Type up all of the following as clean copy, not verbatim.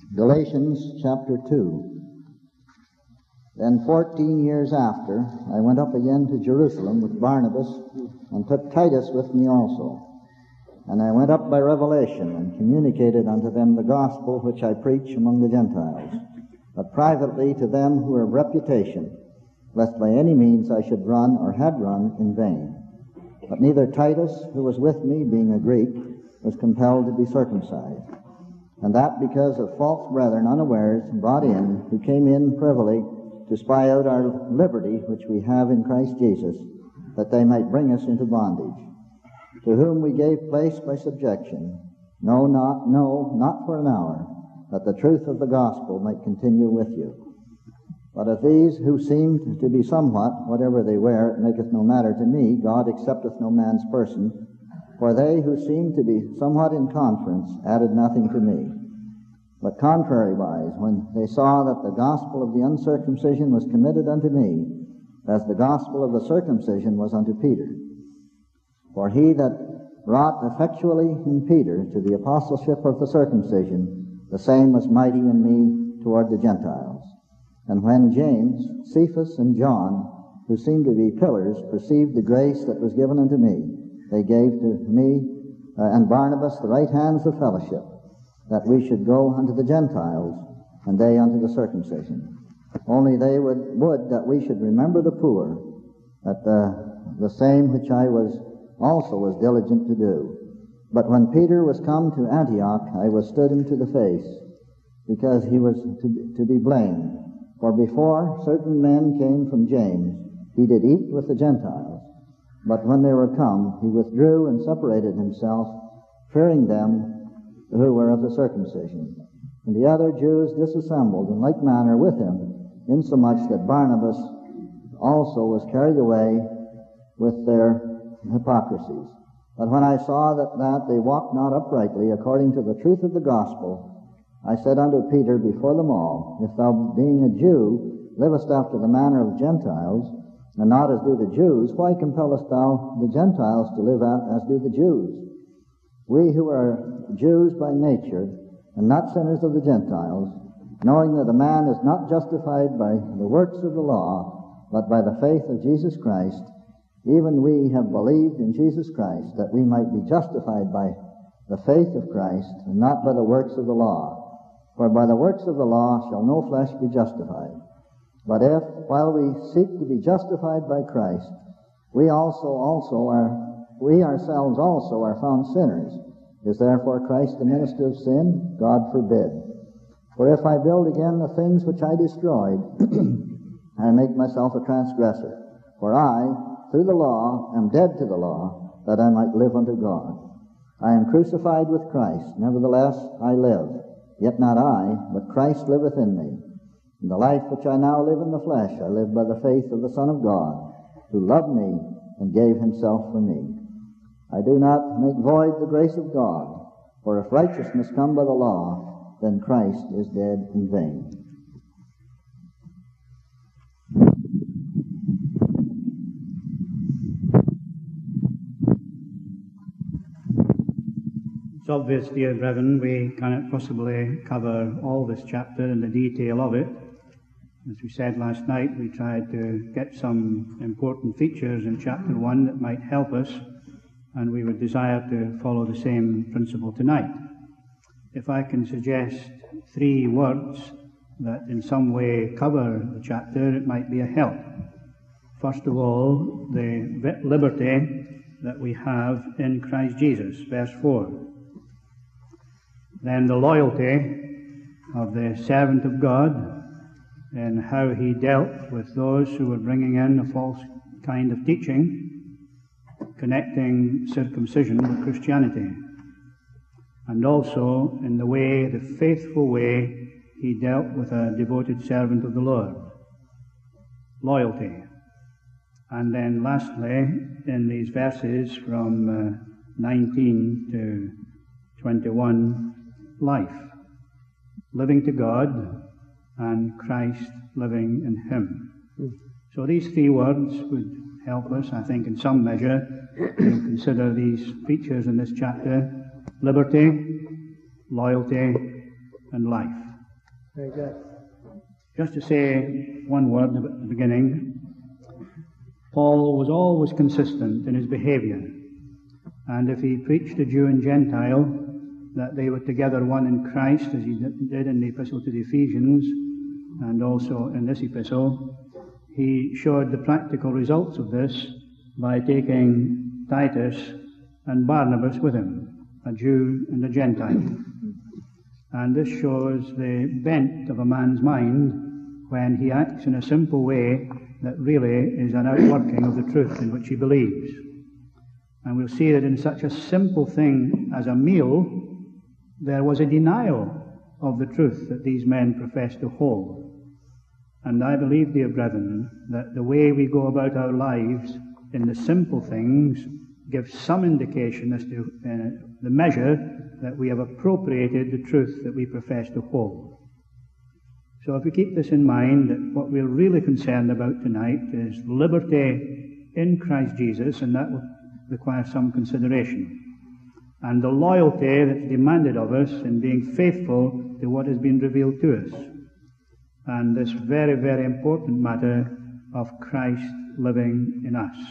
Galatians chapter 2. Then 14 years after, I went up again to Jerusalem with Barnabas, and took Titus with me also. And I went up by revelation, and communicated unto them the gospel which I preach among the Gentiles, but privately to them who are of reputation, lest by any means I should run, or had run, in vain. But neither Titus, who was with me, being a Greek, was compelled to be circumcised. And that because of false brethren unawares brought in, who came in privily to spy out our liberty which we have in Christ Jesus, that they might bring us into bondage, to whom we gave place by subjection, not for an hour, that the truth of the gospel might continue with you. But of these who seemed to be somewhat, whatever they were, it maketh no matter to me, God accepteth no man's person, for they who seemed to be somewhat in conference added nothing to me. But contrariwise, when they saw that the gospel of the uncircumcision was committed unto me, as the gospel of the circumcision was unto Peter. For he that wrought effectually in Peter to the apostleship of the circumcision, the same was mighty in me toward the Gentiles. And when James, Cephas, and John, who seemed to be pillars, perceived the grace that was given unto me, they gave to me and Barnabas the right hands of fellowship, that we should go unto the Gentiles, and they unto the circumcision. Only they would that we should remember the poor, that the same which I also was diligent to do. But when Peter was come to Antioch, I withstood him to the face, because he was to be blamed. For before certain men came from James, he did eat with the Gentiles. But when they were come, he withdrew and separated himself, fearing them who were of the circumcision. And the other Jews disassembled in like manner with him, insomuch that Barnabas also was carried away with their hypocrisies. But when I saw that they walked not uprightly according to the truth of the gospel, I said unto Peter before them all, If thou, being a Jew, livest after the manner of Gentiles, and not as do the Jews, why compellest thou the Gentiles to live as do the Jews? We who are Jews by nature, and not sinners of the Gentiles, knowing that a man is not justified by the works of the law, but by the faith of Jesus Christ, even we have believed in Jesus Christ, that we might be justified by the faith of Christ, and not by the works of the law. For by the works of the law shall no flesh be justified. But if, while we seek to be justified by Christ, we ourselves also are found sinners, is therefore Christ the minister of sin? God forbid. For if I build again the things which I destroyed, I make myself a transgressor. For I, through the law, am dead to the law, that I might live unto God. I am crucified with Christ, nevertheless I live. Yet not I, but Christ liveth in me. In the life which I now live in the flesh, I live by the faith of the Son of God, who loved me and gave himself for me. I do not make void the grace of God, for if righteousness come by the law, then Christ is dead in vain. It's obvious, dear brethren, we cannot possibly cover all this chapter and the detail of it. As we said last night, we tried to get some important features in chapter 1 that might help us, and we would desire to follow the same principle tonight. If I can suggest 3 words that in some way cover the chapter, it might be a help. First of all, the liberty that we have in Christ Jesus, verse 4. Then the loyalty of the servant of God and how he dealt with those who were bringing in a false kind of teaching, connecting circumcision with Christianity. And also in the faithful way he dealt with a devoted servant of the Lord. Loyalty. And then lastly, in these verses from 19 to 21, life. Living to God and Christ living in him. So these 3 words would help us, I think, in some measure, to consider these features in this chapter: liberty, loyalty, and life. Very good. Just to say one word at the beginning, Paul was always consistent in his behavior. And if he preached to Jew and Gentile that they were together one in Christ, as he did in the epistle to the Ephesians, and also in this epistle, he showed the practical results of this by taking Titus and Barnabas with him, a Jew and a Gentile. And this shows the bent of a man's mind when he acts in a simple way that really is an outworking of the truth in which he believes. And we'll see that in such a simple thing as a meal, there was a denial of the truth that these men professed to hold. And I believe, dear brethren, that the way we go about our lives in the simple things gives some indication as to the measure that we have appropriated the truth that we profess to hold. So if we keep this in mind, that what we're really concerned about tonight is liberty in Christ Jesus, and that will require some consideration, and the loyalty that's demanded of us in being faithful to what has been revealed to us, and this very, very important matter of Christ living in us.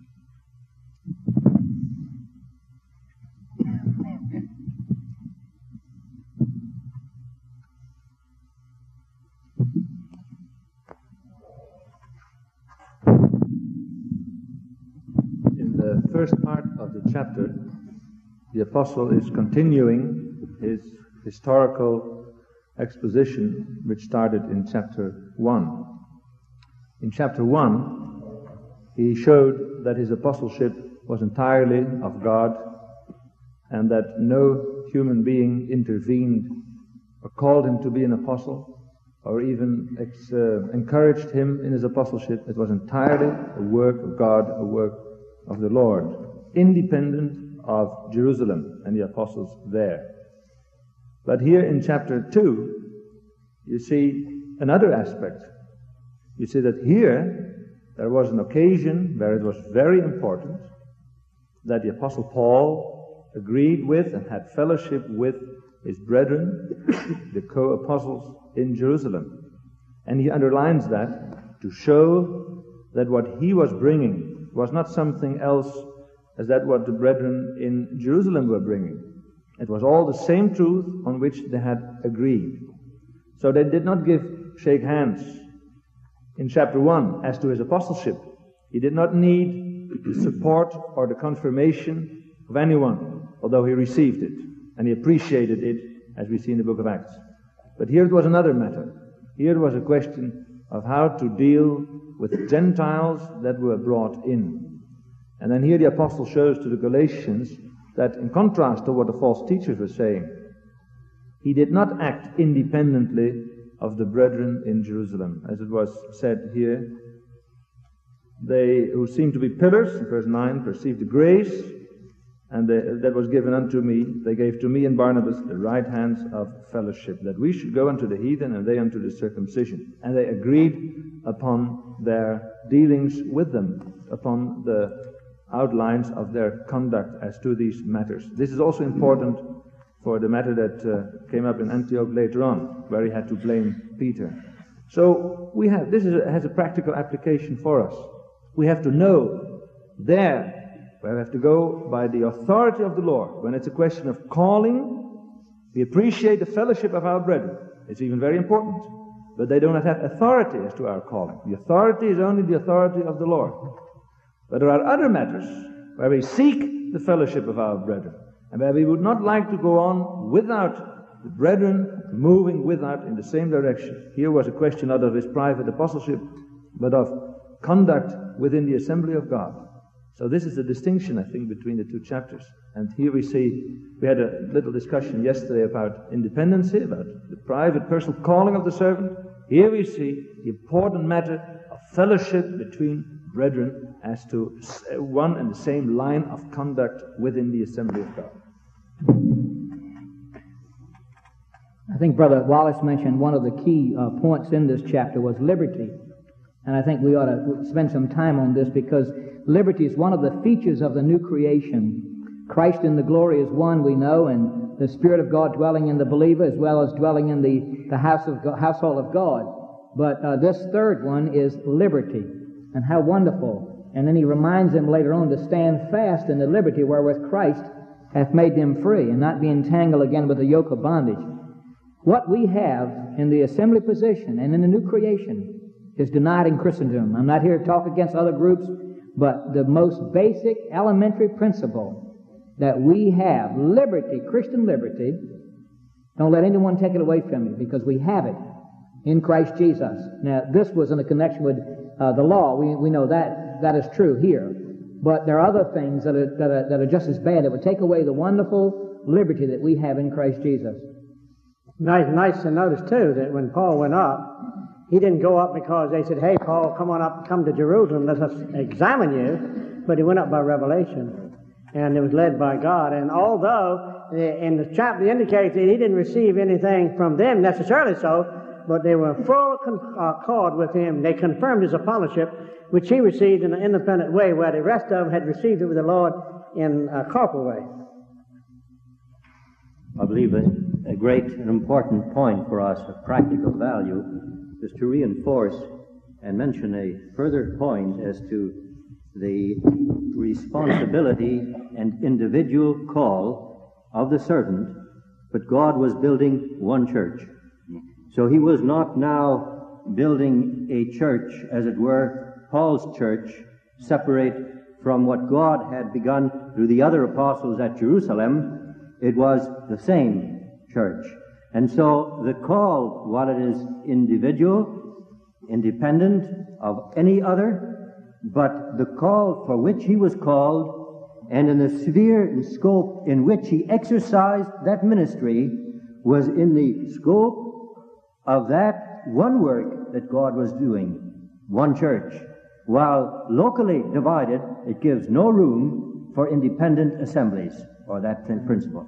In the first part of the chapter, the apostle is continuing his historical exposition, which started in chapter 1. In chapter 1, he showed that his apostleship was entirely of God, and that no human being intervened or called him to be an apostle, or even encouraged him in his apostleship. It was entirely a work of God, a work of the Lord, independent of Jerusalem and the apostles there. But here in chapter 2, you see another aspect. You see that here there was an occasion where it was very important that the apostle Paul agreed with and had fellowship with his brethren, the co-apostles in Jerusalem. And he underlines that to show that what he was bringing was not something else as that what the brethren in Jerusalem were bringing. It was all the same truth on which they had agreed. So they did not shake hands. In chapter 1, as to his apostleship, he did not need the support or the confirmation of anyone, although he received it, and he appreciated it, as we see in the book of Acts. But here it was another matter. Here it was a question of how to deal with Gentiles that were brought in. And then here the apostle shows to the Galatians that in contrast to what the false teachers were saying, he did not act independently of the brethren in Jerusalem. As it was said here, they who seemed to be pillars, in verse 9, perceived the grace, and that was given unto me. They gave to me and Barnabas the right hands of fellowship, that we should go unto the heathen and they unto the circumcision. And they agreed upon their dealings with them, upon the outlines of their conduct as to these matters. This is also important for the matter that came up in Antioch later on, where he had to blame Peter. So has a practical application for us. We have to know there, we have to go by the authority of the Lord. When it's a question of calling, we appreciate the fellowship of our brethren. It's even very important. But they do not have authority as to our calling. The authority is only the authority of the Lord. But there are other matters where we seek the fellowship of our brethren, and where we would not like to go on without the brethren moving without in the same direction. Here was a question not of his private apostleship, but of conduct within the assembly of God. So this is the distinction, I think, between the two chapters. And here we had a little discussion yesterday about independency, about the private personal calling of the servant. Here we see the important matter of fellowship between brethren as to one and the same line of conduct within the assembly of God. I think Brother Wallace mentioned one of the key points in this chapter was liberty. And I think we ought to spend some time on this, because liberty is one of the features of the new creation. Christ in the glory is one, we know, and the Spirit of God dwelling in the believer as well as dwelling in the household of God. But this third one is liberty. And how wonderful. And then he reminds them later on to stand fast in the liberty wherewith Christ hath made them free, and not be entangled again with the yoke of bondage. What we have in the assembly position and in the new creation is denied in Christendom. I'm not here to talk against other groups, but the most basic, elementary principle that we have, liberty, Christian liberty, don't let anyone take it away from you, because we have it in Christ Jesus. Now, this was in a connection with the law. We know that is true here. But there are other things that are just as bad that would take away the wonderful liberty that we have in Christ Jesus. Nice to notice, too, that when Paul went up, he didn't go up because they said, "Hey, Paul, come on up, come to Jerusalem, let us examine you." But he went up by revelation, and it was led by God. And although in the chapter indicates that he didn't receive anything from them necessarily so, but they were full accord with him. They confirmed his apostleship, which he received in an independent way, where the rest of them had received it with the Lord in a corporal way. I believe a great and important point for us of practical value is to reinforce and mention a further point as to the responsibility and individual call of the servant. But God was building one church. So he was not now building a church, as it were, Paul's church, separate from what God had begun through the other apostles at Jerusalem. It was the same church. And so the call, while it is individual, independent of any other, but the call for which he was called, and in the sphere and scope in which he exercised that ministry, was in the scope of that one work that God was doing, one church. While locally divided, it gives no room for independent assemblies, or that principle.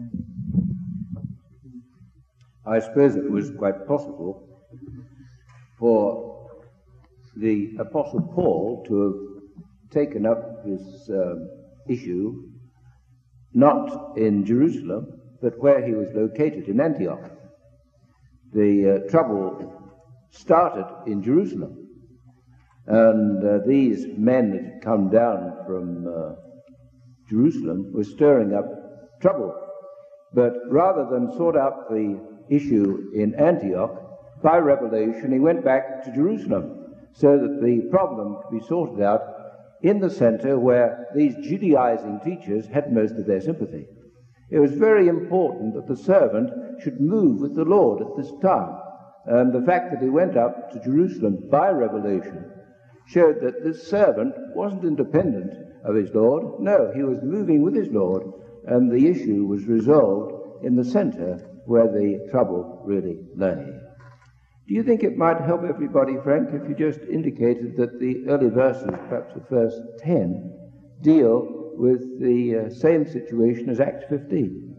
I suppose it was quite possible for the Apostle Paul to have taken up this issue not in Jerusalem, but where he was located, in Antioch. The trouble started in Jerusalem, and these men that had come down from Jerusalem were stirring up trouble. But rather than sort out the issue in Antioch, by revelation he went back to Jerusalem, so that the problem could be sorted out in the center where these Judaizing teachers had most of their sympathy. It was very important that the servant should move with the Lord at this time. And the fact that he went up to Jerusalem by revelation showed that this servant wasn't independent of his Lord. No, he was moving with his Lord, and the issue was resolved in the center where the trouble really lay. Do you think it might help everybody, Frank, if you just indicated that the early verses, perhaps the first 10, deal with the same situation as Acts 15?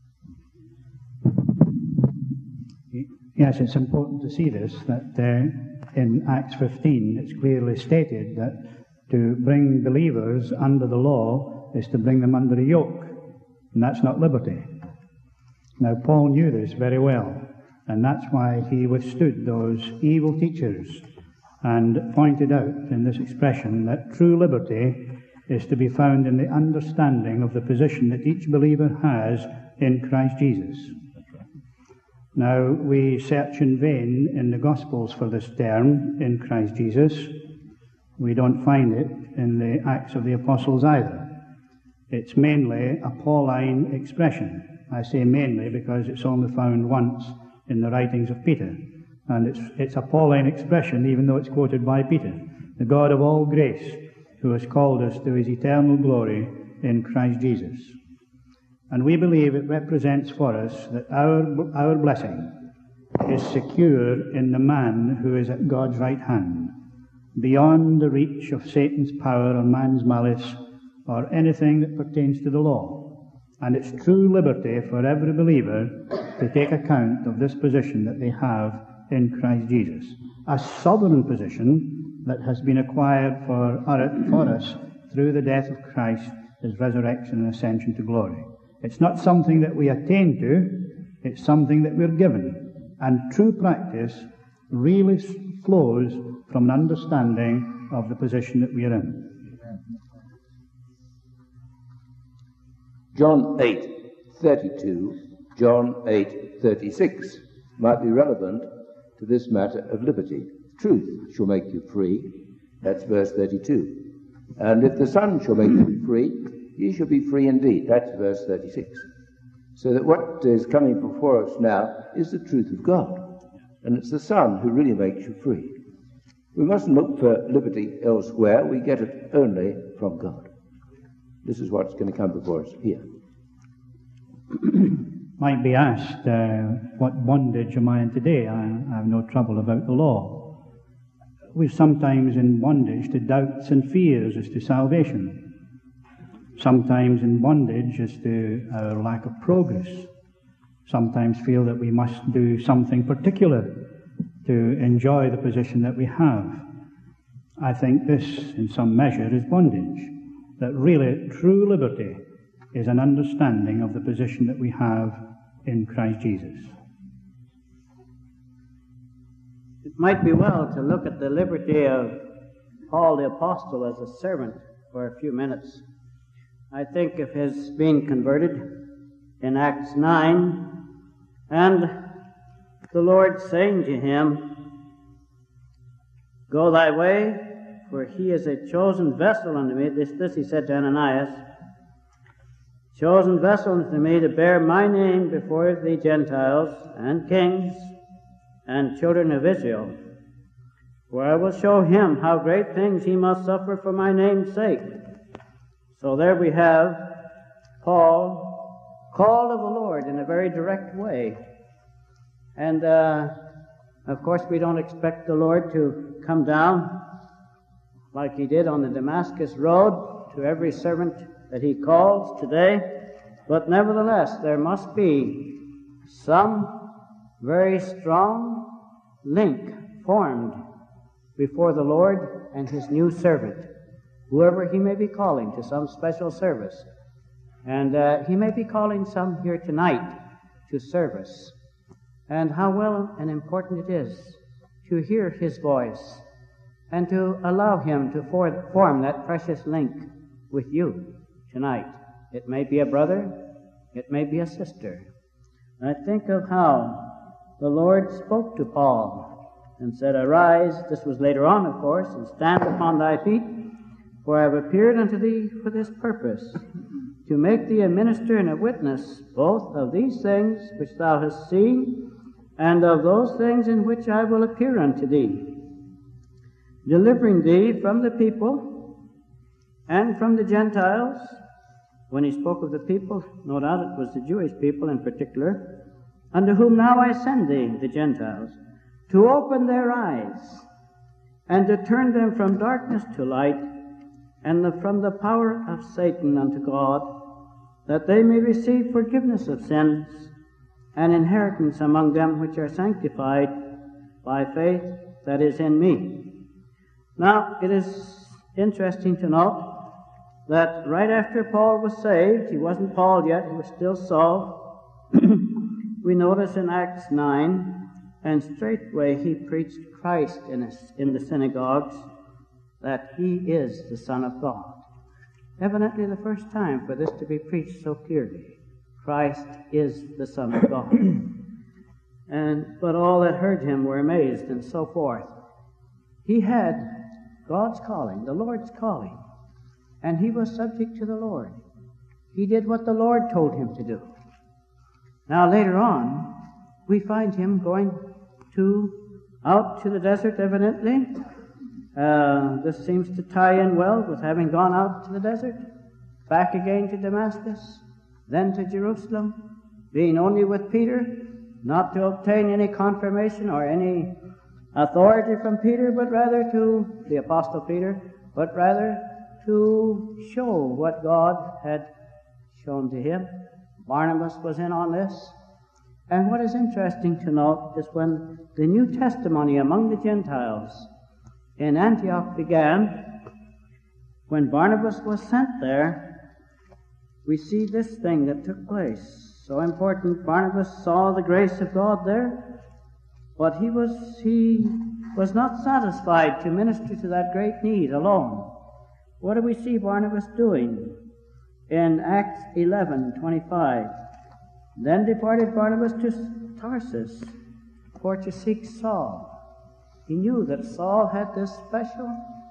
Yes, it's important to see this, that in Acts 15 it's clearly stated that to bring believers under the law is to bring them under a yoke, and that's not liberty. Now, Paul knew this very well, and that's why he withstood those evil teachers and pointed out in this expression that true liberty is to be found in the understanding of the position that each believer has in Christ Jesus. Now, we search in vain in the Gospels for this term, in Christ Jesus. We don't find it in the Acts of the Apostles either. It's mainly a Pauline expression. I say mainly because it's only found once in the writings of Peter. And it's a Pauline expression, even though it's quoted by Peter. The God of all grace, who has called us to his eternal glory in Christ Jesus. And we believe it represents for us that our blessing is secure in the man who is at God's right hand, beyond the reach of Satan's power or man's malice or anything that pertains to the law. And it's true liberty for every believer to take account of this position that they have in Christ Jesus. A sovereign position that has been acquired for us through the death of Christ, his resurrection and ascension to glory. It's not something that we attain to, it's something that we're given. And true practice really flows from an understanding of the position that we are in. John 8:32, John 8:36 might be relevant to this matter of liberty. Truth shall make you free. That's verse 32. And if the Son shall make you free, ye shall be free indeed. That's verse 36. So that what is coming before us now is the truth of God. And it's the Son who really makes you free. We mustn't look for liberty elsewhere. We get it only from God. This is what's going to come before us here. Might be asked, what bondage am I in today? I have no trouble about the law. We're sometimes in bondage to doubts and fears as to salvation. Sometimes in bondage as to our lack of progress. Sometimes feel that we must do something particular to enjoy the position that we have. I think this, in some measure, is bondage. That really true liberty is an understanding of the position that we have in Christ Jesus. It might be well to look at the liberty of Paul the Apostle as a servant for a few minutes. I think of his being converted in Acts 9, and the Lord saying to him, "Go thy way, for he is a chosen vessel unto me." This he said to Ananias, "Chosen vessel unto me to bear my name before the Gentiles and kings and children of Israel. For I will show him how great things he must suffer for my name's sake." So there we have Paul, called of the Lord in a very direct way. And of course we don't expect the Lord to come down like he did on the Damascus road to every servant that he calls today. But nevertheless, there must be some very strong link formed before the Lord and his new servant, whoever he may be calling to some special service. And he may be calling some here tonight to service. And how well and important it is to hear his voice and to allow him to form that precious link with you tonight. It may be a brother, it may be a sister. I think of how the Lord spoke to Paul and said, "Arise," this was later on, of course, "and stand upon thy feet, for I have appeared unto thee for this purpose, to make thee a minister and a witness, both of these things which thou hast seen, and of those things in which I will appear unto thee, delivering thee from the people and from the Gentiles." When he spoke of the people, no doubt it was the Jewish people in particular, "unto whom now I send thee," the Gentiles, "to open their eyes, and to turn them from darkness to light, and from the power of Satan unto God, that they may receive forgiveness of sins, and inheritance among them which are sanctified by faith that is in me." Now, it is interesting to note that right after Paul was saved, he wasn't Paul yet, he was still Saul, we notice in Acts 9, and straightway he preached Christ in the synagogues, that he is the Son of God. Evidently the first time for this to be preached so clearly. Christ is the Son of God. But all that heard him were amazed and so forth. He had God's calling, the Lord's calling, and he was subject to the Lord. He did what the Lord told him to do. Now later on, we find him going out to the desert, evidently. This seems to tie in well with having gone out to the desert, back again to Damascus, then to Jerusalem, being only with Peter, not to obtain any confirmation or any authority from Peter, but rather to the Apostle Peter, but rather to show what God had shown to him. Barnabas was in on this. And what is interesting to note is when the new testimony among the Gentiles in Antioch began, when Barnabas was sent there, we see this thing that took place. So important. Barnabas saw the grace of God there, but he was not satisfied to minister to that great need alone. What do we see Barnabas doing? In Acts 11:25, then departed Barnabas to Tarsus for to seek Saul. He knew that Saul had this special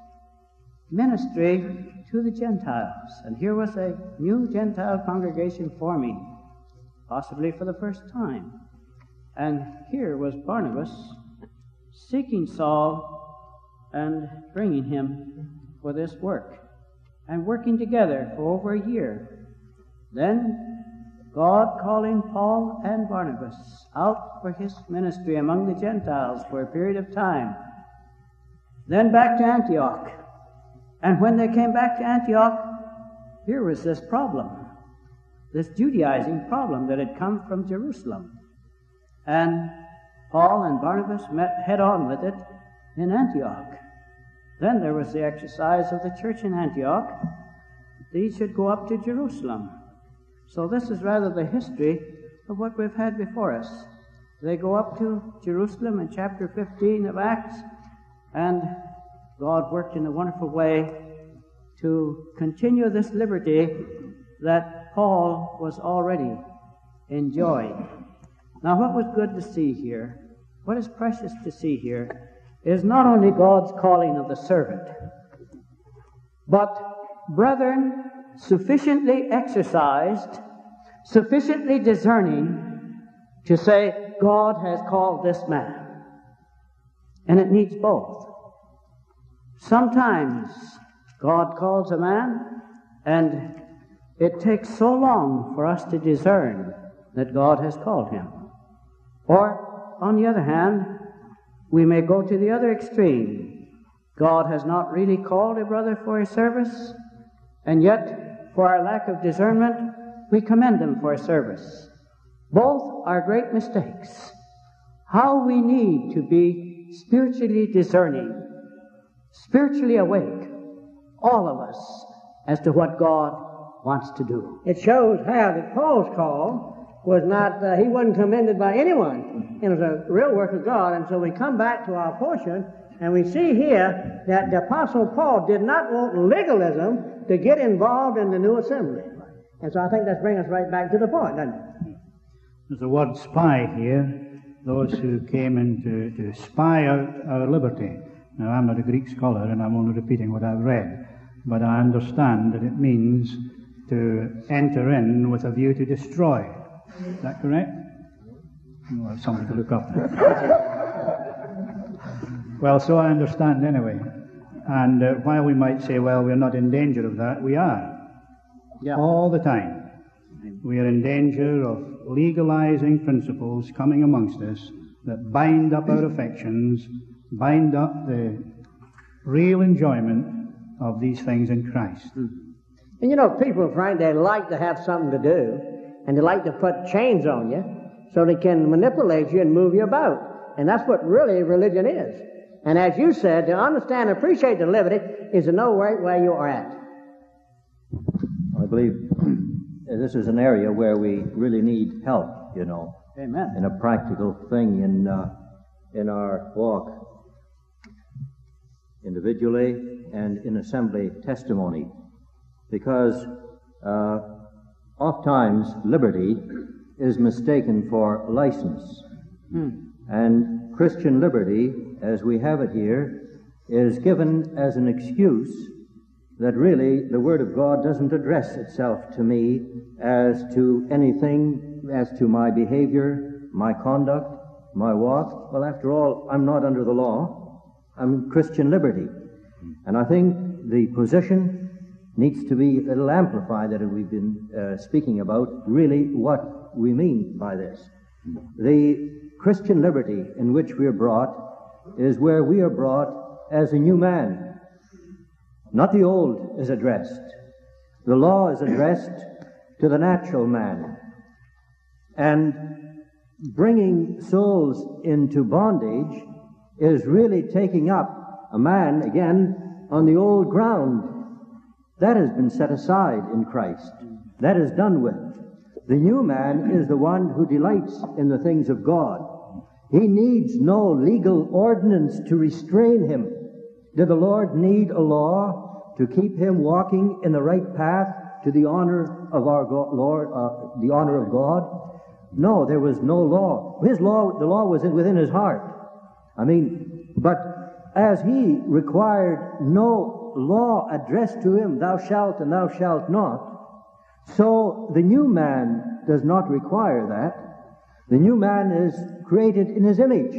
ministry to the Gentiles, and here was a new Gentile congregation forming, possibly for the first time. And here was Barnabas seeking Saul and bringing him for this work, and working together for over a year. Then God calling Paul and Barnabas out for his ministry among the Gentiles for a period of time. Then back to Antioch. And when they came back to Antioch, here was this problem, this Judaizing problem that had come from Jerusalem. And Paul and Barnabas met head-on with it in Antioch. Then there was the exercise of the church in Antioch. These should go up to Jerusalem. So this is rather the history of what we've had before us. They go up to Jerusalem in chapter 15 of Acts, and God worked in a wonderful way to continue this liberty that Paul was already enjoying. Now, what was good to see here, what is precious to see here, is not only God's calling of the servant, but brethren sufficiently exercised, sufficiently discerning to say, God has called this man. And it needs both. Sometimes God calls a man, and it takes so long for us to discern that God has called him. Or, on the other hand, we may go to the other extreme. God has not really called a brother for his service, and yet, for our lack of discernment, we commend him for his service. Both are great mistakes. How we need to be spiritually discerning, spiritually awake, all of us, as to what God wants to do. It shows how that Paul's call was not, he wasn't commended by anyone. It was a real work of God. And so we come back to our portion, and we see here that the Apostle Paul did not want legalism to get involved in the new assembly. And so I think that's bringing us right back to the point, doesn't it? There's the word spy here, those who came in to spy out our liberty. Now, I'm not a Greek scholar, and I'm only repeating what I've read, but I understand that it means to enter in with a view to destroy. Is that correct? Well, something to look up there. Well, so I understand anyway. And while we might say, well, we're not in danger of that, we are. Yeah. All the time. We are in danger of legalizing principles coming amongst us that bind up our affections, bind up the real enjoyment of these things in Christ. And you know, people, Frank, they like to have something to do, and they like to put chains on you so they can manipulate you and move you about. And that's what really religion is. And as you said, to understand and appreciate the liberty is to know right where you are at. I believe this is an area where we really need help, you know. Amen. In a practical thing in our walk, individually and in assembly testimony. Because oftentimes liberty is mistaken for license. And Christian liberty, as we have it here, is given as an excuse that really the Word of God doesn't address itself to me as to anything, as to my behavior, my conduct, my walk. Well, after all, I'm not under the law. I'm Christian liberty. And I think the position needs to be a little amplified that we've been speaking about, really what we mean by this. The Christian liberty in which we are brought is where we are brought as a new man. Not the old is addressed. The law is addressed to the natural man. And bringing souls into bondage is really taking up a man, again, on the old ground. That has been set aside in Christ. That is done with. The new man is the one who delights in the things of God. He needs no legal ordinance to restrain him. Did the Lord need a law to keep him walking in the right path to the honor of our Lord, the honor of God? No, there was no law. The law was within his heart. But as he required no law addressed to him, thou shalt and thou shalt not, so the new man does not require that. The new man is created in his image.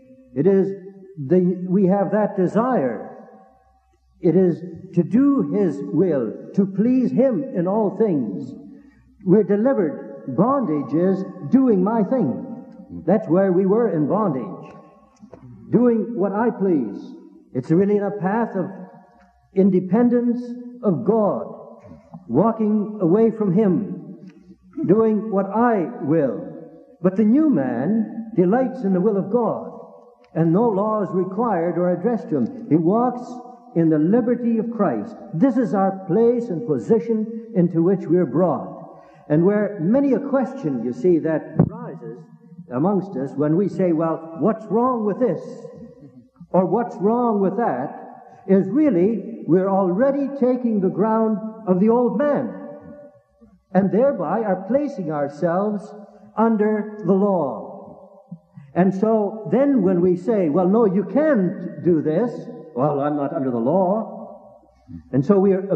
We have that desire. It is to do his will, to please him in all things. We're delivered. Bondage is doing my thing. That's where we were in bondage. Doing what I please. It's really in a path of independence of God. Walking away from him. Doing what I will. But the new man delights in the will of God. And no law is required or addressed to him. He walks in the liberty of Christ. This is our place and position into which we're brought. And where many a question, you see, that arises amongst us when we say, well, what's wrong with this? Or what's wrong with that? Is really, we're already taking the ground of the old man. And thereby are placing ourselves under the law. And so then when we say, well, no, you can't do this, well, I'm not under the law. And so we are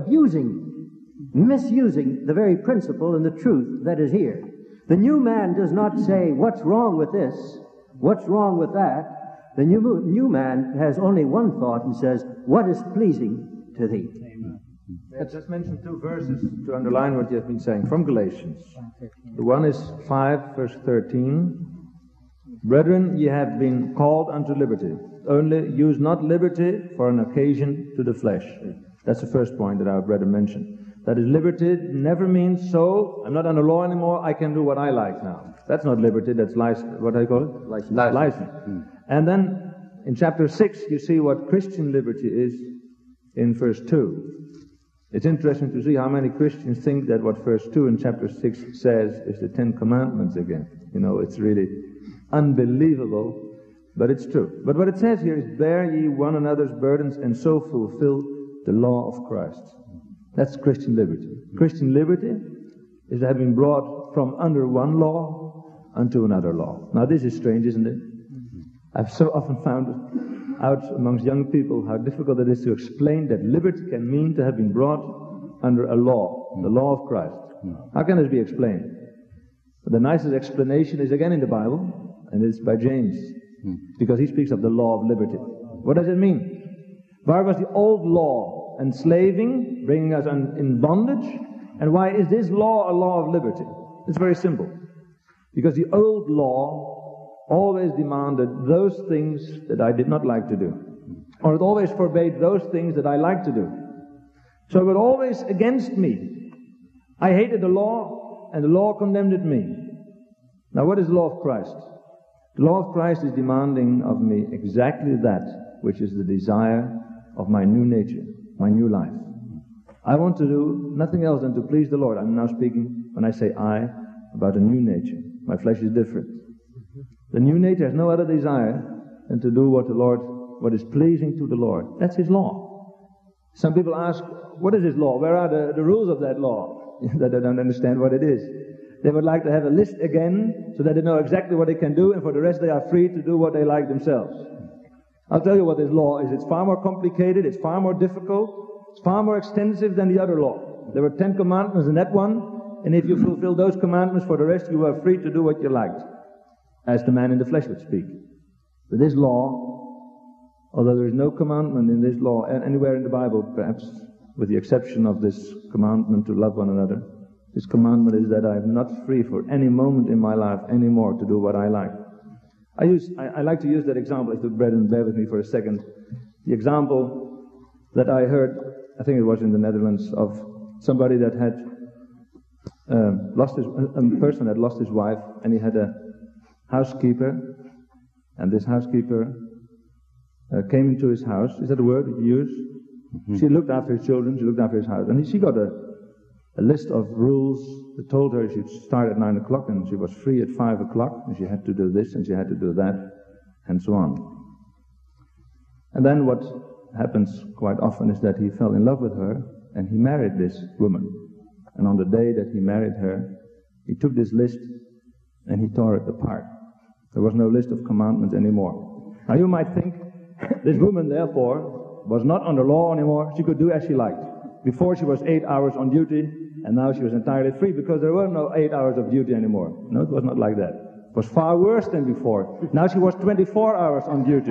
misusing the very principle and the truth that is here. The new man does not say, what's wrong with this? What's wrong with that? The new man has only one thought and says, what is pleasing to thee? Amen. I just mentioned two verses to underline what you have been saying from Galatians. The one is 5, verse 13. Brethren, ye have been called unto liberty. Only use not liberty for an occasion to the flesh. That's the first point that our brother mentioned. That is, liberty never means, so I'm not under law anymore, I can do what I like now. That's not liberty, that's license. What do I call it? License. And then in chapter 6, you see what Christian liberty is in verse 2. It's interesting to see how many Christians think that what verse 2 in chapter 6 says is the Ten Commandments again. You know, it's really unbelievable, but it's true. But what it says here is, bear ye one another's burdens and so fulfill the law of Christ. That's Christian liberty. Christian liberty is having brought from under one law unto another law. Now this is strange, isn't it? I've so often found out amongst young people how difficult it is to explain that liberty can mean to have been brought under a law, the law of Christ. How can this be explained? The nicest explanation is again in the Bible, and it's by James, because he speaks of the law of liberty. What does it mean? Why was the old law enslaving, bringing us in bondage? And why is this law a law of liberty? It's very simple. Because the old law always demanded those things that I did not like to do. Or it always forbade those things that I liked to do. So it was always against me. I hated the law, and the law condemned me. Now what is the law of Christ? The law of Christ is demanding of me exactly that which is the desire of my new nature, my new life. I want to do nothing else than to please the Lord. I'm now speaking, when I say I, about a new nature. My flesh is different. The new nature has no other desire than to do what is pleasing to the Lord. That's His law. Some people ask, what is His law? Where are the rules of that law? That they don't understand what it is. They would like to have a list again so that they know exactly what they can do, and for the rest they are free to do what they like themselves. I'll tell you what this law is. It's far more complicated, it's far more difficult, it's far more extensive than the other law. There were 10 commandments in that one, and if you fulfill those commandments, for the rest you are free to do what you liked, as the man in the flesh would speak. But this law, although there is no commandment in this law anywhere in the Bible, perhaps with the exception of this commandment to love one another, this commandment is that I am not free for any moment in my life anymore to do what I like. I like to use that example, if the brethren bear with me for a second. The example that I heard, I think it was in the Netherlands, of somebody that had a person had lost his wife, and he had a housekeeper, and this housekeeper came into his house. Is that a word you use? She looked after his children, she looked after his house, and she got a a list of rules that told her she'd start at 9 o'clock and she was free at 5 o'clock, and she had to do this and she had to do that, and so on. And then what happens quite often is that he fell in love with her and he married this woman. And on the day that he married her, he took this list and he tore it apart. There was no list of commandments anymore. Now you might think, this woman therefore was not under law anymore. She could do as she liked. Before she was 8 hours on duty, and now she was entirely free because there were no 8 hours of duty anymore. No, it was not like that. It was far worse than before. Now she was 24 hours on duty.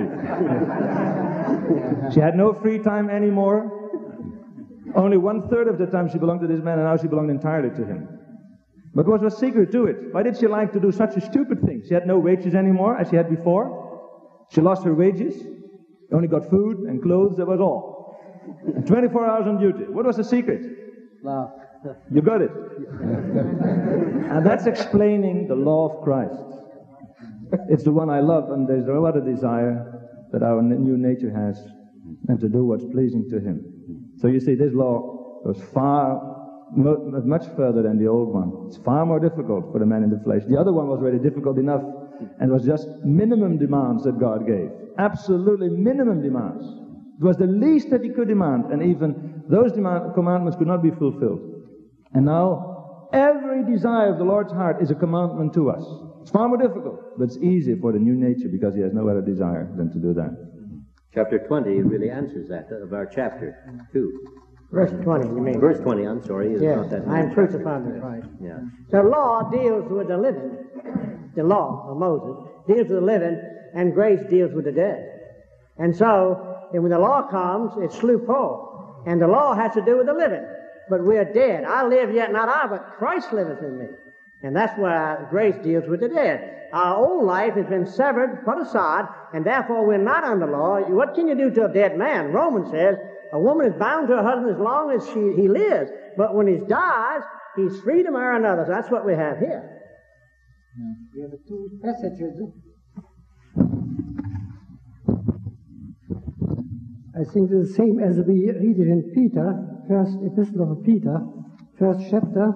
She had no free time anymore. Only 1/3 of the time she belonged to this man, and now she belonged entirely to him. But what was the secret to it? Why did she like to do such a stupid thing? She had no wages anymore, as she had before. She lost her wages. Only got food and clothes, that was all. And 24 hours on duty. What was the secret? Love. You got it. And that's explaining the law of Christ. It's the one I love, and there's no other desire that our new nature has than to do what's pleasing to Him. So you see, this law goes much further than the old one. It's far more difficult for the man in the flesh. The other one was already difficult enough, and was just minimum demands that God gave. Absolutely minimum demands. It was the least that He could demand, and even those commandments could not be fulfilled. And now, every desire of the Lord's heart is a commandment to us. It's far more difficult, but it's easy for the new nature because he has no other desire than to do that. Chapter 20 really answers that, of our chapter 2. Verse 20, you mean? Verse 20, I'm sorry. Is Yes, not that I am crucified with Christ. Yeah. The law deals with the living. The law of Moses deals with the living, and grace deals with the dead. And so, when the law comes, it slew Paul. And the law has to do with the living. But we are dead. I live, yet not I, but Christ liveth in me. And that's why grace deals with the dead. Our old life has been severed, put aside, and therefore we're not under law. What can you do to a dead man? Romans says, a woman is bound to her husband as long as he lives. But when he dies, he's free to marry another. So that's what we have here. We have two passages. I think it's the same as we read it in Peter, first epistle of Peter, first chapter,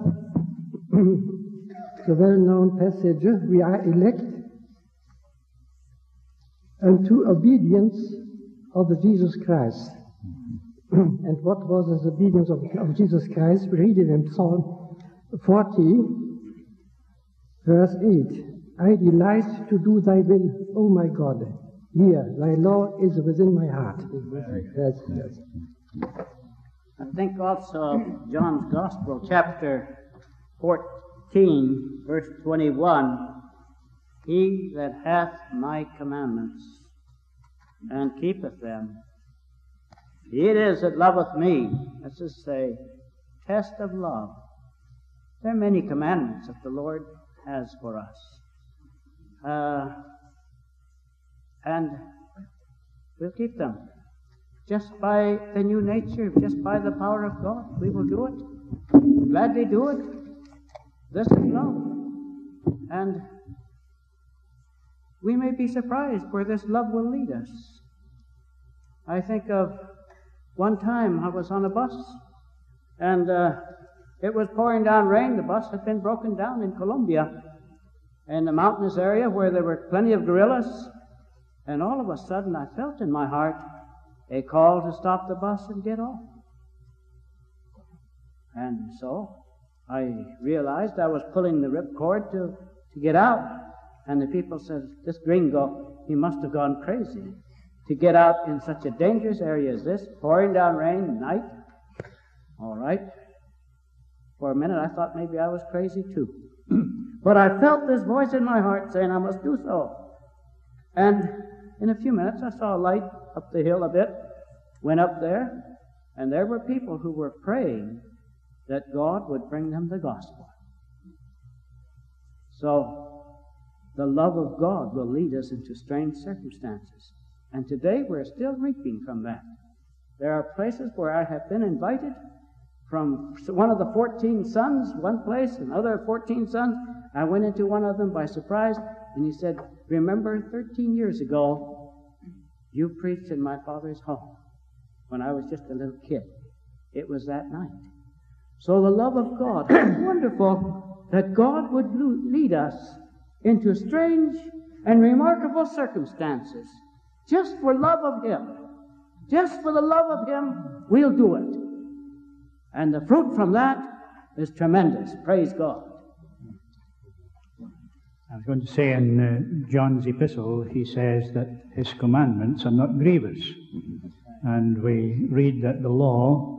the well-known passage, we are elect unto obedience of Jesus Christ. And what was this obedience of Jesus Christ? We read it in Psalm 40, verse 8. I delight to do thy will, O my God. Here, thy law is within my heart. Yes. I think also John's Gospel, chapter 14, verse 21, he that hath my commandments and keepeth them, he it is that loveth me. That's just a test of love. There are many commandments that the Lord has for us. And we'll keep them. Just by the new nature, just by the power of God, we will do it. Gladly do it. This is love. And we may be surprised where this love will lead us. I think of one time I was on a bus, and it was pouring down rain. The bus had been broken down in Colombia, in the mountainous area where there were plenty of guerrillas. And all of a sudden I felt in my heart a call to stop the bus and get off. And so I realized I was pulling the ripcord to get out. And the people said, this gringo, he must have gone crazy to get out in such a dangerous area as this, pouring down rain, night. All right. For a minute I thought maybe I was crazy too. But I felt this voice in my heart saying I must do so. And in a few minutes, I saw a light up the hill a bit, went up there, and there were people who were praying that God would bring them the gospel. So, the love of God will lead us into strange circumstances. And today, we're still reaping from that. There are places where I have been invited from one of the 14 sons, one place, another 14 sons. I went into one of them by surprise, and he said, remember 13 years ago, you preached in my father's home when I was just a little kid. It was that night. So the love of God, how wonderful that God would lead us into strange and remarkable circumstances just for love of Him. Just for the love of Him, we'll do it. And the fruit from that is tremendous. Praise God. I was going to say in John's epistle, he says that his commandments are not grievous. And we read that the law,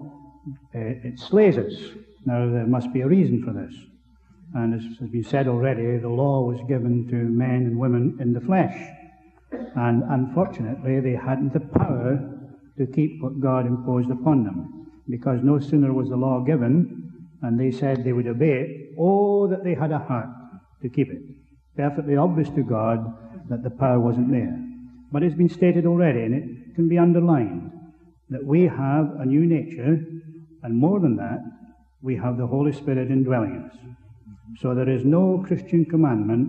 it slays us. Now, there must be a reason for this. And as has been said already, the law was given to men and women in the flesh. And unfortunately, they hadn't the power to keep what God imposed upon them. Because no sooner was the law given, and they said they would obey it, oh, that they had a heart to keep it. Perfectly obvious to God that the power wasn't there. But it's been stated already, and it can be underlined, that we have a new nature, and more than that, we have the Holy Spirit indwelling us. So there is no Christian commandment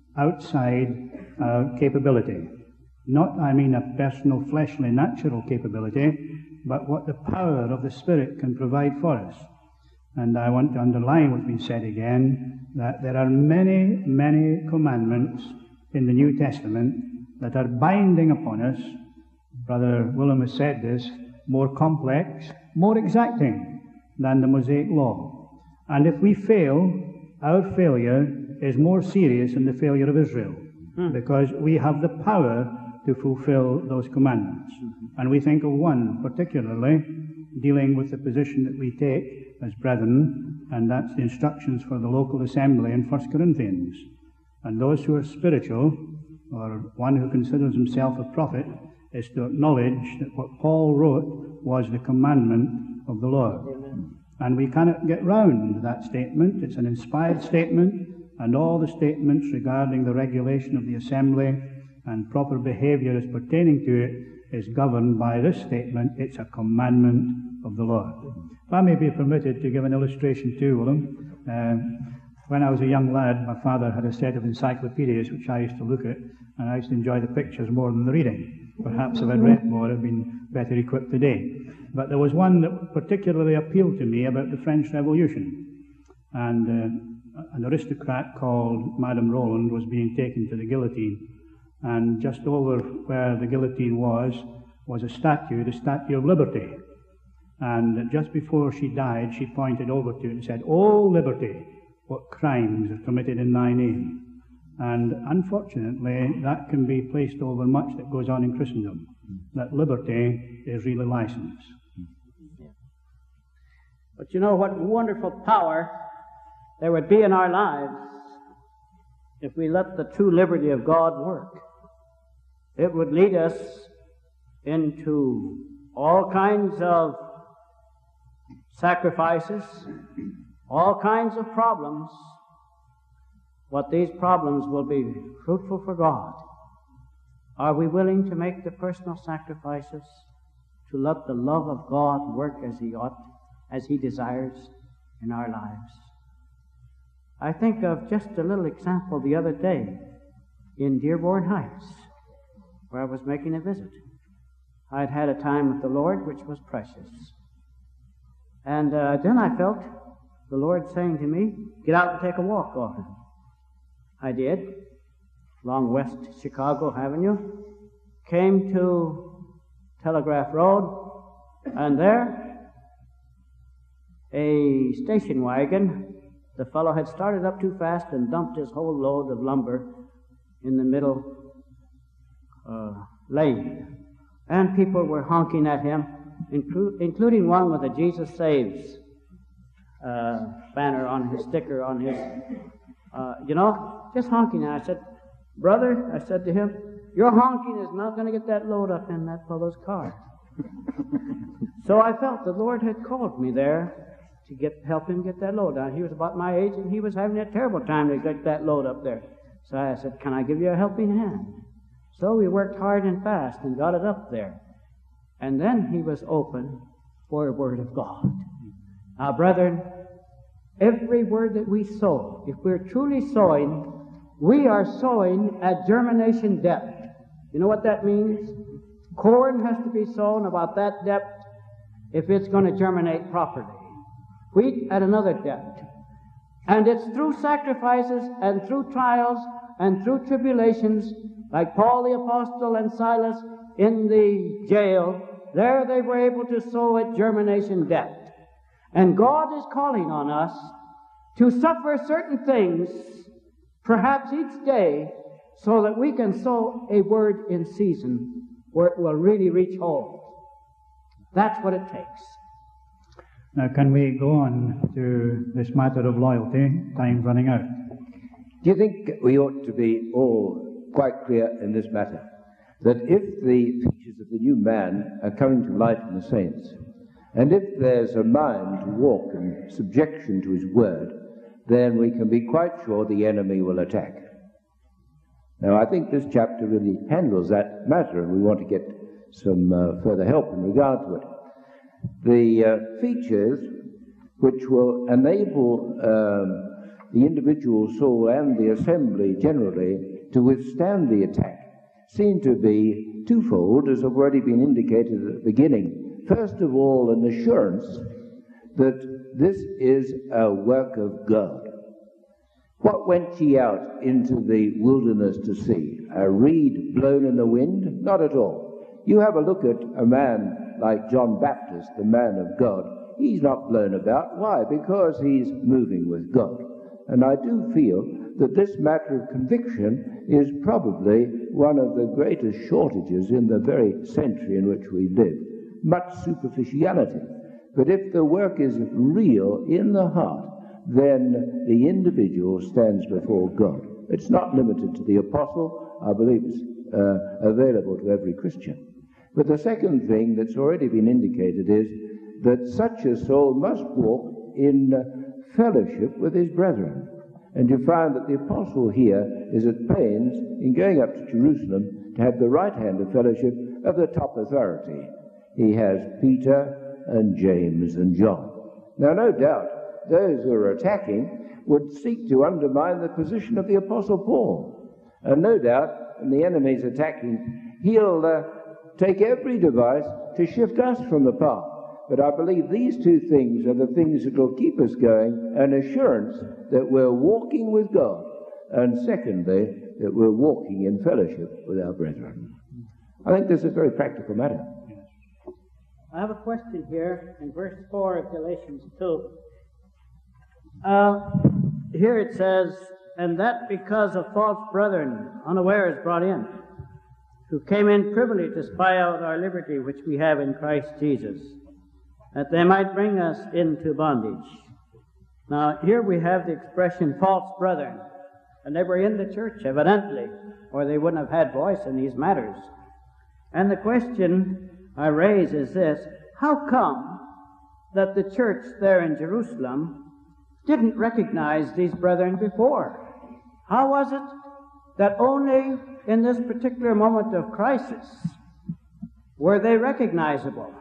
outside our capability. Not, I mean, a personal, fleshly, natural capability, but what the power of the Spirit can provide for us. And I want to underline what's been said again, that there are many, many commandments in the New Testament that are binding upon us. Brother Willem has said this, more complex, more exacting than the Mosaic Law. And if we fail, our failure is more serious than the failure of Israel, because we have the power to fulfill those commandments. And we think of one particularly dealing with the position that we take as brethren, and that's the instructions for the local assembly in 1 Corinthians. And those who are spiritual, or one who considers himself a prophet, is to acknowledge that what Paul wrote was the commandment of the Lord. Amen. And we cannot get round that statement. It's an inspired statement, and all the statements regarding the regulation of the assembly and proper behavior as pertaining to it is governed by this statement. It's a commandment of the Lord. If I may be permitted to give an illustration too, Willem. When I was a young lad, my father had a set of encyclopedias which I used to look at, and I used to enjoy the pictures more than the reading. Perhaps if I'd read more, I'd been better equipped today. But there was one that particularly appealed to me about the French Revolution. And an aristocrat called Madame Roland was being taken to the guillotine. And just over where the guillotine was a statue, the Statue of Liberty. And just before she died, she pointed over to it and said, "O Liberty, what crimes are committed in thy name." And unfortunately, that can be placed over much that goes on in Christendom, that liberty is really license. But you know what wonderful power there would be in our lives if we let the true liberty of God work. It would lead us into all kinds of sacrifices, all kinds of problems, but these problems will be fruitful for God. Are we willing to make the personal sacrifices to let the love of God work as He ought, as He desires in our lives? I think of just a little example the other day in Dearborn Heights, where I was making a visit. I had had a time with the Lord which was precious. And then I felt the Lord saying to me, "Get out and take a walk, Alton." I did, along West Chicago Avenue, came to Telegraph Road, and there, a station wagon, the fellow had started up too fast and dumped his whole load of lumber in the middle lane. And people were honking at him, including one with a Jesus Saves banner on his sticker on his, just honking. And I said, "Brother," I said to him, "your honking is not going to get that load up in that fellow's car." So I felt the Lord had called me there to help him get that load down. He was about my age, and he was having a terrible time to get that load up there. So I said, "Can I give you a helping hand?" So we worked hard and fast and got it up there. And then he was open for a word of God. Now, brethren, every word that we sow, if we're truly sowing, we are sowing at germination depth. You know what that means? Corn has to be sown about that depth if it's going to germinate properly. wheat at another depth. And it's through sacrifices and through trials and through tribulations, like Paul the Apostle and Silas in the jail, there they were able to sow at germination depth. And God is calling on us to suffer certain things, perhaps each day, so that we can sow a word in season where it will really reach home. That's what it takes. Now, can we go on to this matter of loyalty? Time's running out. Do you think we ought to be all quite clear in this matter? That if the features of the new man are coming to light in the saints, and if there's a mind to walk in subjection to his word, then we can be quite sure the enemy will attack. Now, I think this chapter really handles that matter, and we want to get some further help in regard to it. The features which will enable the individual soul and the assembly generally to withstand the attack seem to be twofold, as have already been indicated at the beginning. First of all, an assurance that this is a work of God. What went ye out into the wilderness to see? A reed blown in the wind? Not at all. You have a look at a man like John Baptist, the man of God. He's not blown about. Why? Because he's moving with God. And I do feel that this matter of conviction is probably one of the greatest shortages in the very century in which we live. Much superficiality. But if the work is real in the heart, then the individual stands before God. It's not limited to the apostle. I believe it's available to every Christian. But the second thing that's already been indicated is that such a soul must walk in fellowship with his brethren. And you find that the apostle here is at pains in going up to Jerusalem to have the right hand of fellowship of the top authority. He has Peter and James and John. Now, no doubt, those who are attacking would seek to undermine the position of the Apostle Paul. And no doubt, when the enemy's attacking, he'll take every device to shift us from the path. But I believe these two things are the things that will keep us going, an assurance that we're walking with God, and secondly, that we're walking in fellowship with our brethren. I think this is a very practical matter. I have a question here in verse 4 of Galatians 2. Here it says, and that because of false brethren unawares brought in, who came in privily to spy out our liberty which we have in Christ Jesus, that they might bring us into bondage. Now, here we have the expression false brethren, and they were in the church, evidently, or they wouldn't have had voice in these matters. And the question I raise is this: how come that the church there in Jerusalem didn't recognize these brethren before? How was it that only in this particular moment of crisis were they recognizable?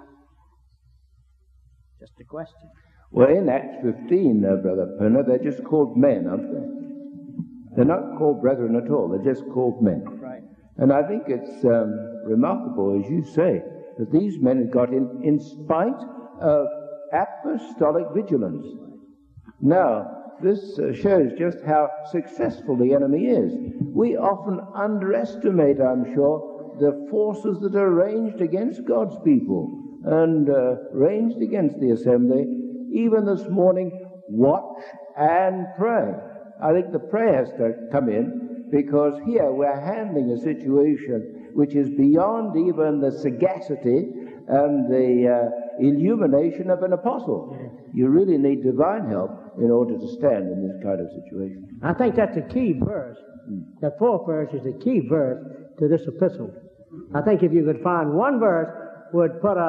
Just a question. Well, in Acts 15, Brother Perner, they're just called men, aren't they? They're not called brethren at all. They're just called men. Right. And I think it's remarkable, as you say, that these men had got in spite of apostolic vigilance. Now, this shows just how successful the enemy is. We often underestimate, I'm sure, the forces that are ranged against God's people and ranged against the assembly. Even this morning, watch and pray. I think the prayer has to come in, because here we're handling a situation which is beyond even the sagacity and the illumination of an apostle. You really need divine help in order to stand in this kind of situation. I think that's a key verse. That fourth verse is a key verse to this epistle. I think if you could find one verse would put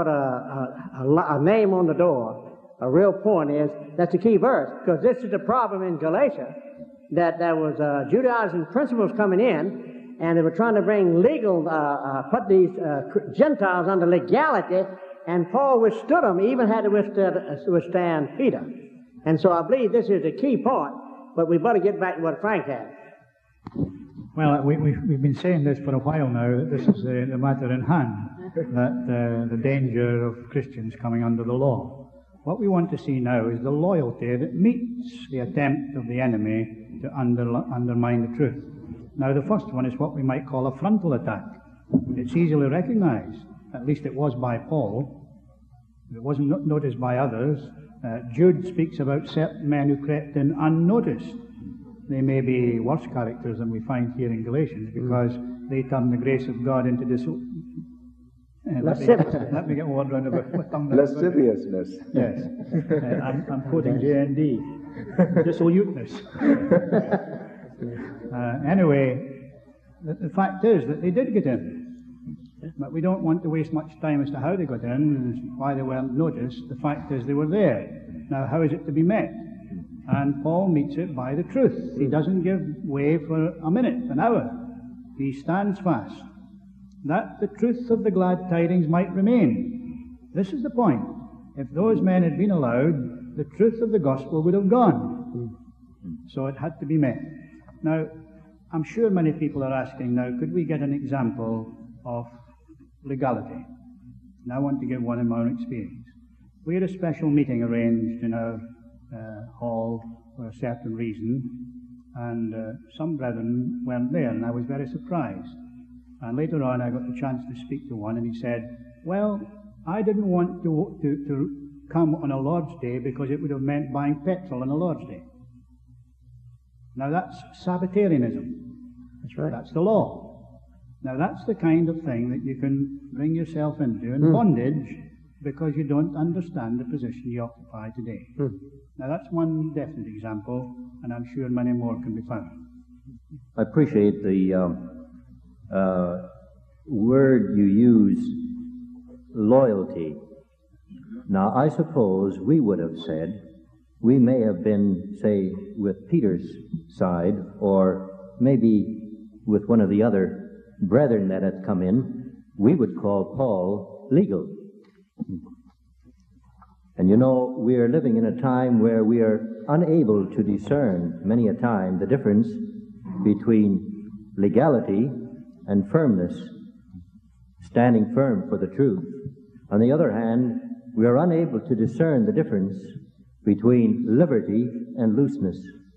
a name on the door, a real point is, that's a key verse, because this is the problem in Galatia, that there was Judaizing principles coming in, and they were trying to bring legal, put these Gentiles under legality, and Paul withstood them, even had to withstand Peter. And so I believe this is a key point, but we better get back to what Frank had. Well, we've been saying this for a while now, that this is the matter in hand, that the danger of Christians coming under the law. What we want to see now is the loyalty that meets the attempt of the enemy to undermine the truth. Now, the first one is what we might call a frontal attack. It's easily recognized. At least it was by Paul. It wasn't noticed by others. Jude speaks about certain men who crept in unnoticed. They may be worse characters than we find here in Galatians because they turn the grace of God into let me get one round about my tongue. Lasciviousness. Yes. I'm quoting J&D. Dissoluteness. Anyway, the fact is that they did get in. But we don't want to waste much time as to how they got in and why they weren't noticed. The fact is they were there. Now, how is it to be met? And Paul meets it by the truth. He doesn't give way for a minute, an hour. He stands fast, that the truth of the glad tidings might remain. This is the point. If those men had been allowed, the truth of the gospel would have gone. So it had to be met. Now, I'm sure many people are asking now, could we get an example of legality? And I want to give one in my own experience. We had a special meeting arranged in our hall for a certain reason, and some brethren weren't there, and I was very surprised. And later on I got the chance to speak to one, and he said, well, I didn't want to come on a Lord's Day because it would have meant buying petrol on a Lord's Day. Now that's Sabbatarianism. That's right. That's the law. Now that's the kind of thing that you can bring yourself into in bondage because you don't understand the position you occupy today. Now that's one definite example, and I'm sure many more can be found. I appreciate the word you use, loyalty. Now, I suppose we would have said, we may have been, say, with Peter's side, or maybe with one of the other brethren that had come in, we would call Paul legal. And you know, we are living in a time where we are unable to discern, many a time, the difference between legality and firmness, standing firm for the truth. On the other hand, we are unable to discern the difference between liberty and looseness.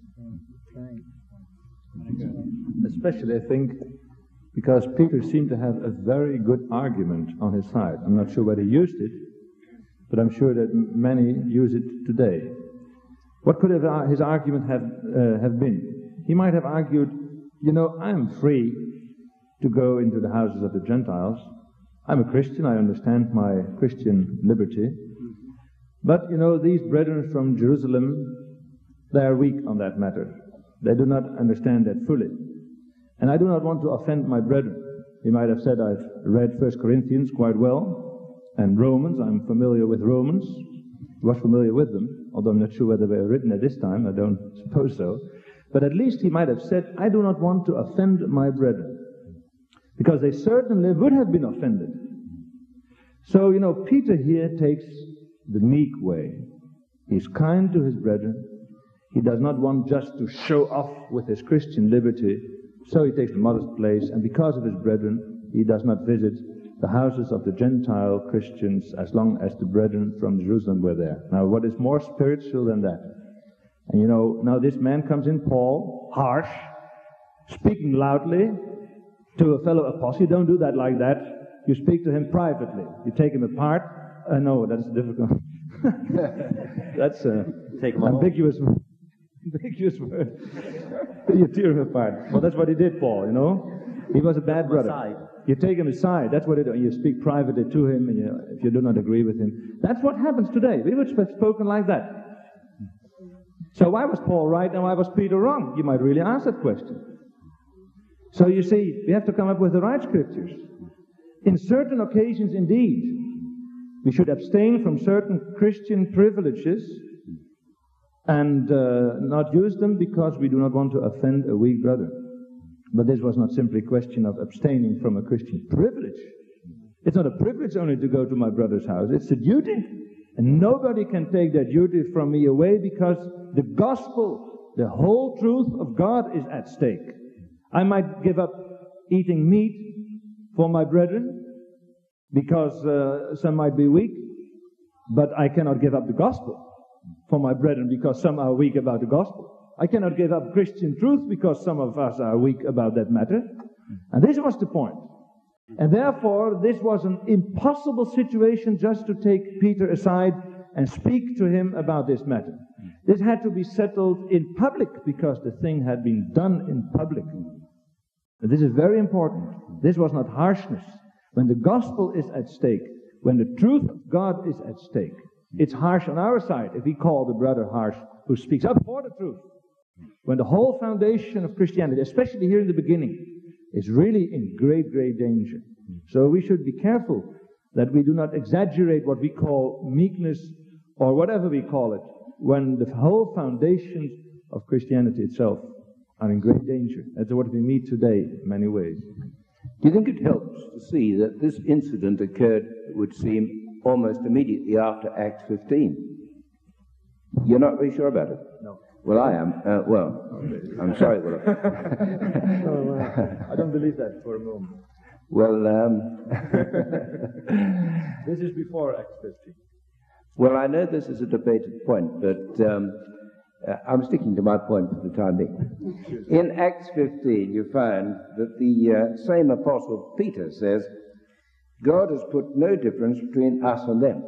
Especially, I think, because Peter seemed to have a very good argument on his side. I'm not sure whether he used it, but I'm sure that many use it today. What could his argument have been? He might have argued, you know, I'm free to go into the houses of the Gentiles. I'm a Christian, I understand my Christian liberty. But, you know, these brethren from Jerusalem, they are weak on that matter. They do not understand that fully. And I do not want to offend my brethren. He might have said, I've read 1 Corinthians quite well, and Romans, I'm familiar with Romans. He was familiar with them, although I'm not sure whether they were written at this time, I don't suppose so. But at least he might have said, I do not want to offend my brethren, because they certainly would have been offended. So, you know, Peter here takes the meek way. He's kind to his brethren. He does not want just to show off with his Christian liberty, so he takes the modest place, and because of his brethren, he does not visit the houses of the Gentile Christians as long as the brethren from Jerusalem were there. Now, what is more spiritual than that? And you know, now this man comes in, Paul, harsh, speaking loudly to a fellow apostle. You don't do that like that. You speak to him privately. You take him apart. No, that's difficult. That's take him ambiguous word. You tear him apart. Well, that's what he did, Paul, you know. He was a bad brother. Aside. You take him aside. That's what it is. You speak privately to him, and if you do not agree with him. That's what happens today. We would have spoken like that. So why was Paul right and why was Peter wrong? You might really ask that question. So you see, we have to come up with the right scriptures. In certain occasions, indeed, we should abstain from certain Christian privileges and not use them because we do not want to offend a weak brother. But this was not simply a question of abstaining from a Christian privilege. It's not a privilege only to go to my brother's house. It's a duty. And nobody can take that duty from me away because the gospel, the whole truth of God is at stake. I might give up eating meat for my brethren because some might be weak. but I cannot give up the gospel for my brethren because some are weak about the gospel. I cannot give up Christian truth because some of us are weak about that matter. And this was the point. And therefore, this was an impossible situation just to take Peter aside and speak to him about this matter. This had to be settled in public because the thing had been done in public. And this is very important. This was not harshness. When the gospel is at stake, when the truth of God is at stake, it's harsh on our side if we call the brother harsh who speaks up for the truth. When the whole foundation of Christianity, especially here in the beginning, is really in great, great danger. So we should be careful that we do not exaggerate what we call meekness or whatever we call it, when the whole foundations of Christianity itself are in great danger. That's what we meet today in many ways. Do you think it helps to see that this incident occurred, it would seem, almost immediately after Acts 15? You're not really sure about it? No. Well, I am. I'm sorry, Willem. I don't believe that for a moment. Well, this is before Acts 15. Well, I know this is a debated point, but I'm sticking to my point for the time being. In Acts 15, you find that the same apostle Peter says, God has put no difference between us and them.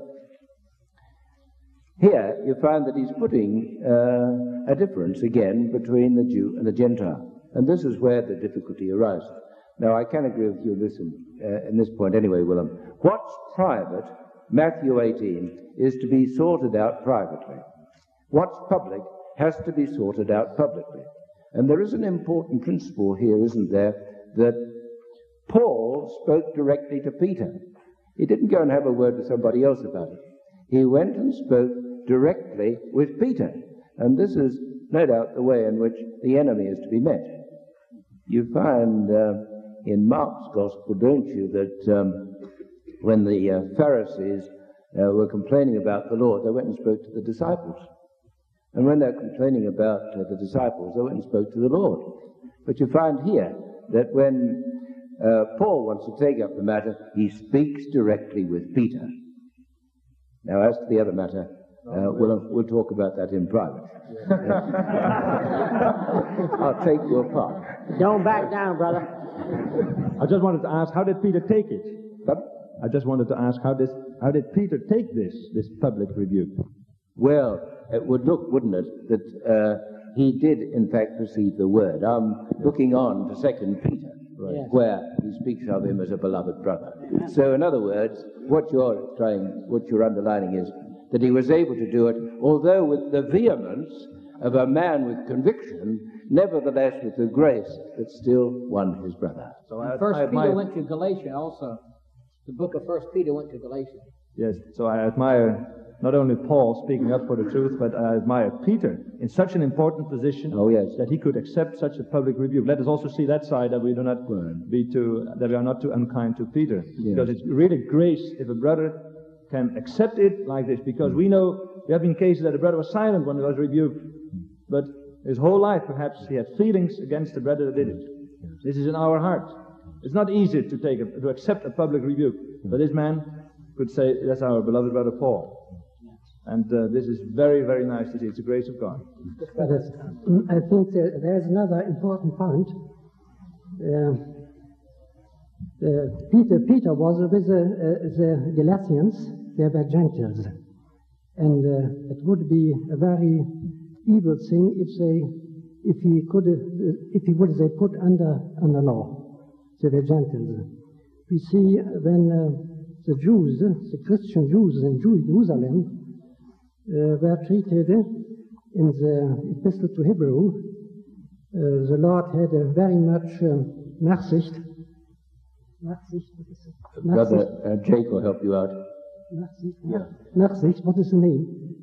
Here, you find that he's putting a difference again between the Jew and the Gentile. And this is where the difficulty arises. Now, I can agree with you in this point anyway, Willem. What's private, Matthew 18, is to be sorted out privately. What's public has to be sorted out publicly. And there is an important principle here, isn't there, that Paul spoke directly to Peter. He didn't go and have a word with somebody else about it. He went and spoke directly with Peter. And this is no doubt the way in which the enemy is to be met. You find in Mark's Gospel, don't you, that when the Pharisees were complaining about the Lord, they went and spoke to the disciples. And when they're complaining about the disciples, they went and spoke to the Lord. But you find here that when Paul wants to take up the matter, he speaks directly with Peter. Now, as to the other matter, we'll talk about that in private. I'll take your part. Don't back down, brother. I just wanted to ask, how did Peter take it? But, I just wanted to ask, how did Peter take this public rebuke? well, it would look, wouldn't it, that he did in fact receive the word. I'm looking on to 2 Peter, Right. Yes. where he speaks of him as a beloved brother. So in other words, what you're underlining is that he was able to do it, although with the vehemence of a man with conviction, nevertheless with the grace that still won his brother. So First Peter went to Galatia also. The book of First Peter went to Galatia. Yes, so I admire not only Paul speaking up for the truth, but I admire Peter in such an important position that he could accept such a public rebuke. Let us also see that side, that we do not that we are not too unkind to Peter. Yes. Because it's really grace if a brother can accept it like this, because we know there have been cases that a brother was silent when he was rebuked, but his whole life perhaps he had feelings against the brother that did it. This is in our heart. It's not easy to accept a public rebuke, but this man could say, that's our beloved brother Paul. And this is very, very nice to see. It's the grace of God. But I think there's another important point. Peter was with the Galatians. They were Gentiles, and it would be a very evil thing if he would they put under law. They were Gentiles. We see when the Jews, the Christian Jews in Jerusalem, were treated in the Epistle to Hebrew. The Lord had a very much Nachsicht. Brother Jake will help you out. Nachsicht, what is the name?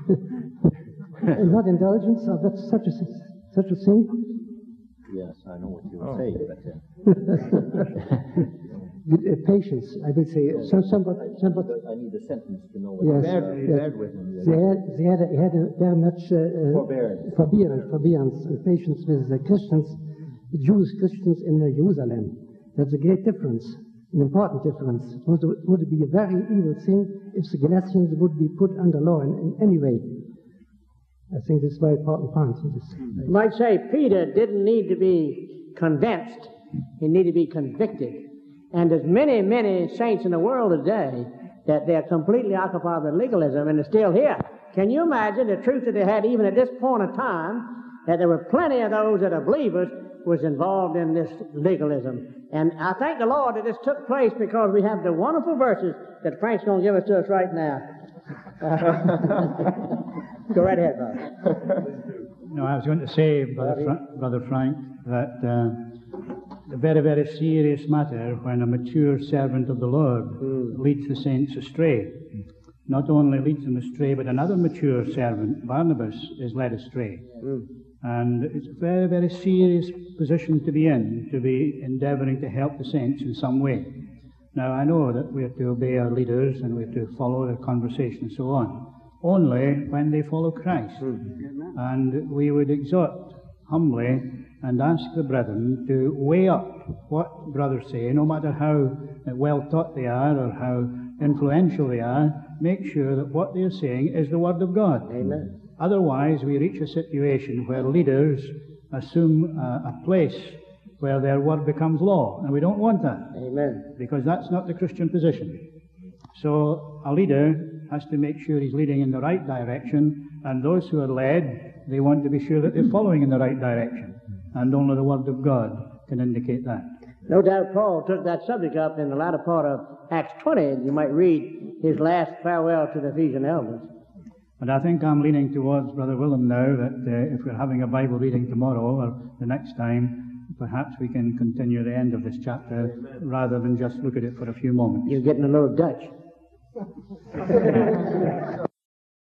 Not indulgence, or that's such a thing. Yes, I know what you would say, but... patience, I will say. Somebody, I need a sentence to know what yes, he bared with him. They had a very much forbearance and patience with the Christians, the Jewish Christians in Jerusalem. That's a great difference. an important difference. Would it be a very evil thing if the Galatians would be put under law in any way? I think this is a very important point. You might say Peter didn't need to be convinced. He needed to be convicted. And there's many, many saints in the world today that they're completely occupied with legalism and they're still here. Can you imagine the truth that they had even at this point of time, that there were plenty of those that are believers was involved in this legalism. And I thank the Lord that this took place because we have the wonderful verses that Frank's going to give us to us right now. Go right ahead, brother. No, I was going to say, Brother Frank, that a very, very serious matter when a mature servant of the Lord leads the saints astray. Not only leads them astray, but another mature servant, Barnabas, is led astray. And it's a very, very serious position to be endeavouring to help the saints in some way. Now, I know that we have to obey our leaders and we have to follow their conversation and so on, only when they follow Christ. And we would exhort humbly and ask the brethren to weigh up what brothers say, no matter how well taught they are or how influential they are, make sure that what they are saying is the Word of God. Amen. Otherwise, we reach a situation where leaders assume a place where their word becomes law, and we don't want that. Amen. Because that's not the Christian position. So a leader has to make sure he's leading in the right direction, and those who are led, they want to be sure that they're following in the right direction. And only the Word of God can indicate that. No doubt Paul took that subject up in the latter part of Acts 20. You might read his last farewell to the Ephesian elders. But I think I'm leaning towards Brother Willem now that if we're having a Bible reading tomorrow or the next time, perhaps we can continue the end of this chapter rather than just look at it for a few moments. You're getting a little Dutch.